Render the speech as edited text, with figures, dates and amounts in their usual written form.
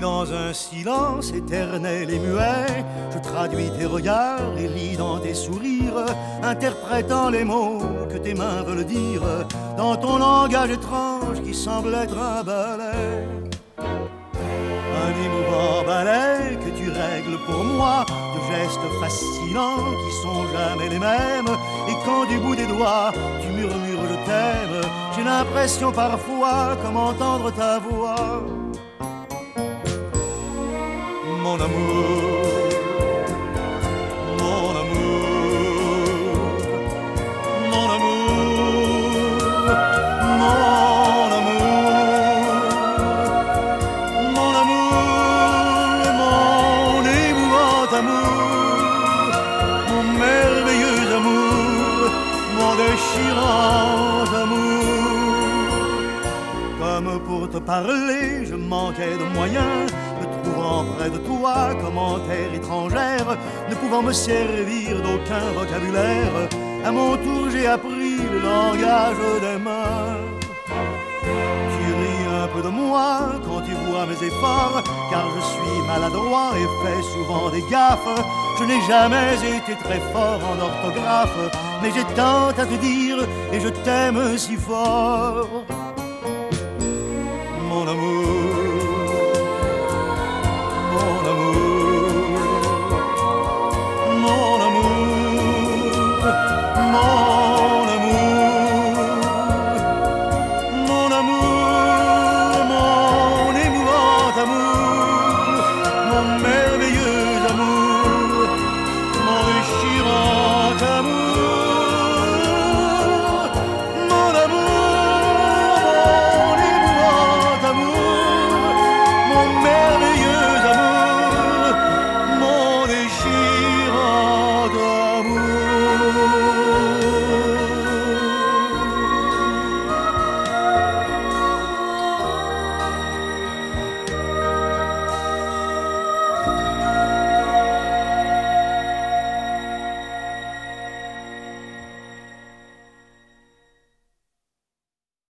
dans un silence éternel et muet, je traduis tes regards et lis dans tes sourires, interprétant les mots que tes mains veulent dire, dans ton langage étrange qui semble être un ballet. Un émouvant ballet que tu règles pour moi, de gestes fascinants qui sont jamais les mêmes. Et quand du bout des doigts tu murmures je t'aime, j'ai l'impression parfois comme entendre ta voix. Mon amour, mon amour, mon amour, mon amour, mon amour, mon émouvant amour, mon merveilleux amour, mon déchirant amour. Comme pour te parler, je manquais de moyens, me trouvant près de toi comme en terre étrangère, ne pouvant me servir d'aucun vocabulaire. À mon tour j'ai appris le langage des mains. Tu ris un peu de moi quand tu vois mes efforts, car je suis maladroit et fais souvent des gaffes. Je n'ai jamais été très fort en orthographe, mais j'ai tant à te dire et je t'aime si fort.